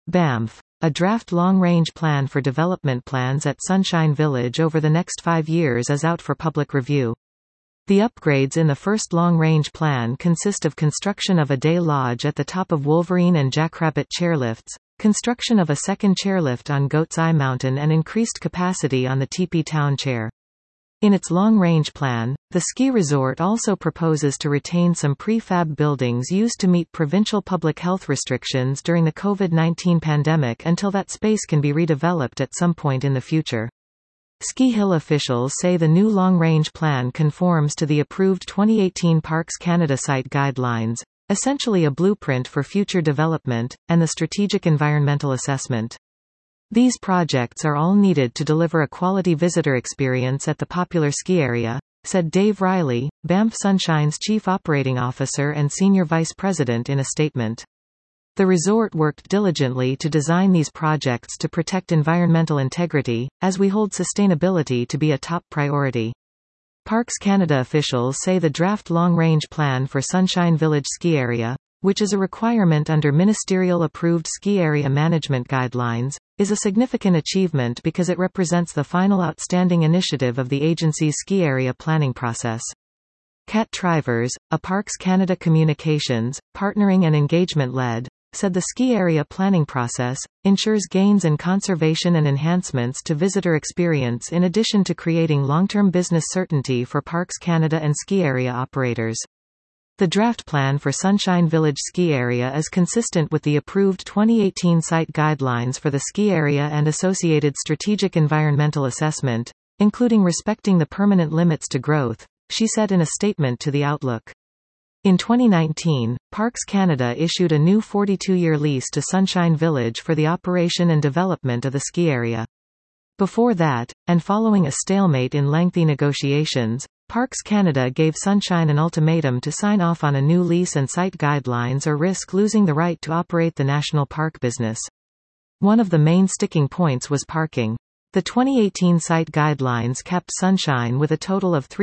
Banff. A draft long-range plan for development plans at Sunshine Village over the next 5 years is out for public review. The upgrades in the first long-range plan consist of construction of a day lodge at the top of Wolverine and Jackrabbit chairlifts, construction of a second chairlift on Goat's Eye Mountain and increased capacity on the Teepee Town Chair. In its long-range plan, the ski resort also proposes to retain some prefab buildings used to meet provincial public health restrictions during the COVID-19 pandemic until that space can be redeveloped at some point in the future. Ski Hill officials say the new long-range plan conforms to the approved 2018 Parks Canada site guidelines, essentially a blueprint for future development, and the strategic environmental assessment. These projects are all needed to deliver a quality visitor experience at the popular ski area, said Dave Riley, Banff Sunshine's Chief Operating Officer and Senior Vice President in a statement. The resort worked diligently to design these projects to protect environmental integrity, as we hold sustainability to be a top priority. Parks Canada officials say the draft long-range plan for Sunshine Village ski area, which is a requirement under ministerial-approved ski area management guidelines, is a significant achievement because it represents the final outstanding initiative of the agency's ski area planning process. Kat Trivers, a Parks Canada Communications, Partnering and Engagement lead, said the ski area planning process ensures gains in conservation and enhancements to visitor experience in addition to creating long-term business certainty for Parks Canada and ski area operators. The draft plan for Sunshine Village ski area is consistent with the approved 2018 site guidelines for the ski area and associated strategic environmental assessment, including respecting the permanent limits to growth, she said in a statement to The Outlook. In 2019, Parks Canada issued a new 42-year lease to Sunshine Village for the operation and development of the ski area. Before that, and following a stalemate in lengthy negotiations, Parks Canada gave Sunshine an ultimatum to sign off on a new lease and site guidelines or risk losing the right to operate the national park business. One of the main sticking points was parking. The 2018 site guidelines capped Sunshine with a total of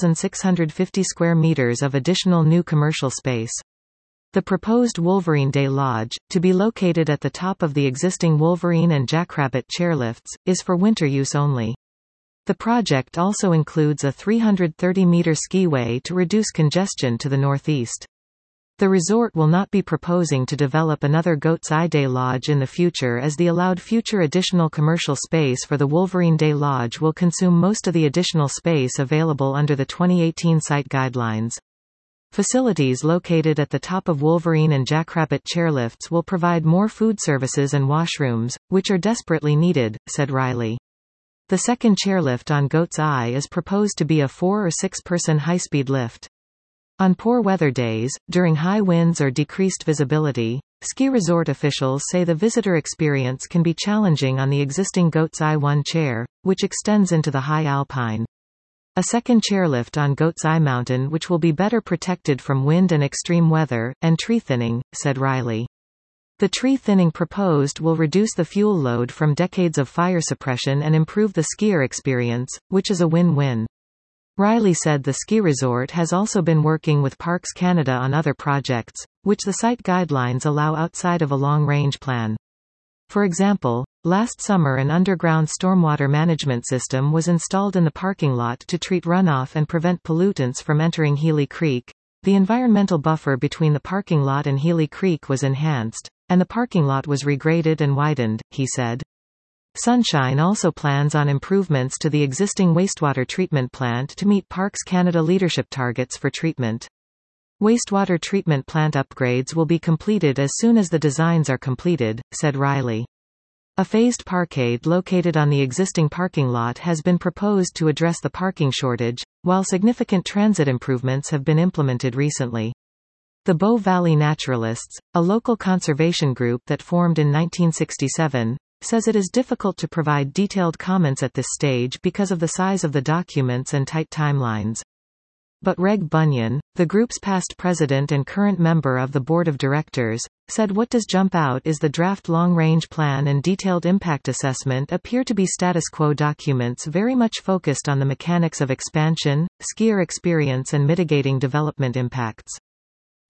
3,650 square meters of additional new commercial space. The proposed Wolverine Day Lodge, to be located at the top of the existing Wolverine and Jackrabbit chairlifts, is for winter use only. The project also includes a 330-meter skiway to reduce congestion to the northeast. The resort will not be proposing to develop another Goat's Eye Day Lodge in the future, as the allowed future additional commercial space for the Wolverine Day Lodge will consume most of the additional space available under the 2018 site guidelines. Facilities located at the top of Wolverine and Jackrabbit chairlifts will provide more food services and washrooms, which are desperately needed, said Riley. The second chairlift on Goat's Eye is proposed to be a 4- or 6-person high-speed lift. On poor weather days, during high winds or decreased visibility, ski resort officials say the visitor experience can be challenging on the existing Goat's Eye 1 chair, which extends into the high alpine. A second chairlift on Goat's Eye Mountain, which will be better protected from wind and extreme weather, and tree thinning, said Riley. The tree thinning proposed will reduce the fuel load from decades of fire suppression and improve the skier experience, which is a win-win. Riley said the ski resort has also been working with Parks Canada on other projects, which the site guidelines allow outside of a long-range plan. For example, last summer an underground stormwater management system was installed in the parking lot to treat runoff and prevent pollutants from entering Healy Creek. The environmental buffer between the parking lot and Healy Creek was enhanced, and the parking lot was regraded and widened, he said. Sunshine also plans on improvements to the existing wastewater treatment plant to meet Parks Canada leadership targets for treatment. Wastewater treatment plant upgrades will be completed as soon as the designs are completed, said Riley. A phased parkade located on the existing parking lot has been proposed to address the parking shortage, while significant transit improvements have been implemented recently. The Bow Valley Naturalists, a local conservation group that formed in 1967, says it is difficult to provide detailed comments at this stage because of the size of the documents and tight timelines. But Reg Bunyan, the group's past president and current member of the board of directors, said what does jump out is the draft long-range plan and detailed impact assessment appear to be status quo documents very much focused on the mechanics of expansion, skier experience and mitigating development impacts.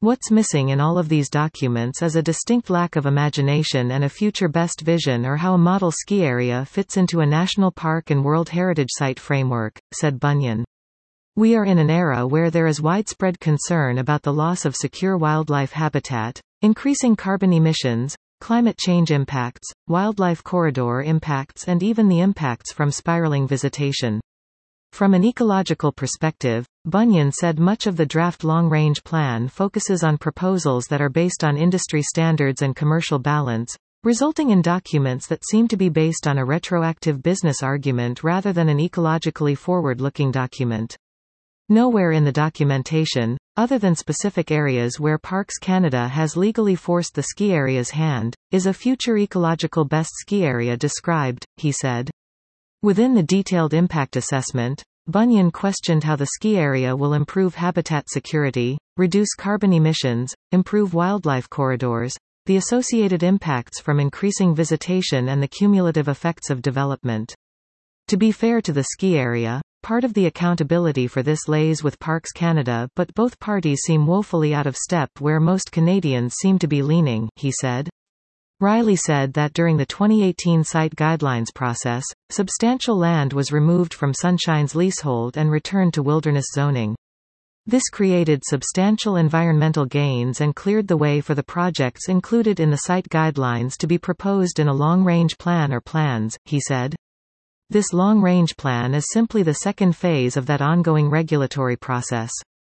What's missing in all of these documents is a distinct lack of imagination and a future best vision or how a model ski area fits into a national park and World Heritage Site framework, said Bunyan. We are in an era where there is widespread concern about the loss of secure wildlife habitat, increasing carbon emissions, climate change impacts, wildlife corridor impacts and even the impacts from spiraling visitation. From an ecological perspective, Bunyan said much of the draft long-range plan focuses on proposals that are based on industry standards and commercial balance, resulting in documents that seem to be based on a retroactive business argument rather than an ecologically forward-looking document. Nowhere in the documentation, other than specific areas where Parks Canada has legally forced the ski area's hand, is a future ecological best ski area described, he said. Within the detailed impact assessment, Bunyan questioned how the ski area will improve habitat security, reduce carbon emissions, improve wildlife corridors, the associated impacts from increasing visitation and the cumulative effects of development. To be fair to the ski area, part of the accountability for this lays with Parks Canada, but both parties seem woefully out of step where most Canadians seem to be leaning, he said. Riley said that during the 2018 site guidelines process, substantial land was removed from Sunshine's leasehold and returned to wilderness zoning. This created substantial environmental gains and cleared the way for the projects included in the site guidelines to be proposed in a long-range plan or plans, he said. This long-range plan is simply the second phase of that ongoing regulatory process.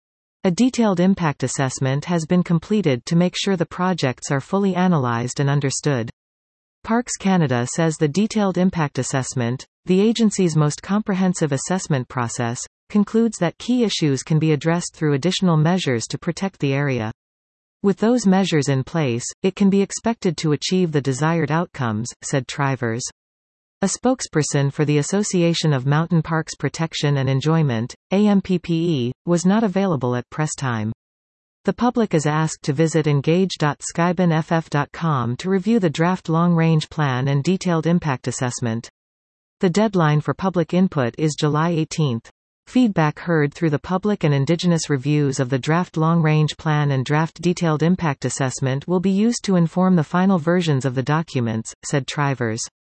A detailed impact assessment has been completed to make sure the projects are fully analyzed and understood. Parks Canada says the detailed impact assessment, the agency's most comprehensive assessment process, concludes that key issues can be addressed through additional measures to protect the area. With those measures in place, it can be expected to achieve the desired outcomes, said Trivers. A spokesperson for the Association of Mountain Parks Protection and Enjoyment, AMPPE, was not available at press time. The public is asked to visit engage.skybinff.com to review the draft long-range plan and detailed impact assessment. The deadline for public input is July 18. Feedback heard through the public and Indigenous reviews of the draft long-range plan and draft detailed impact assessment will be used to inform the final versions of the documents, said Trivers.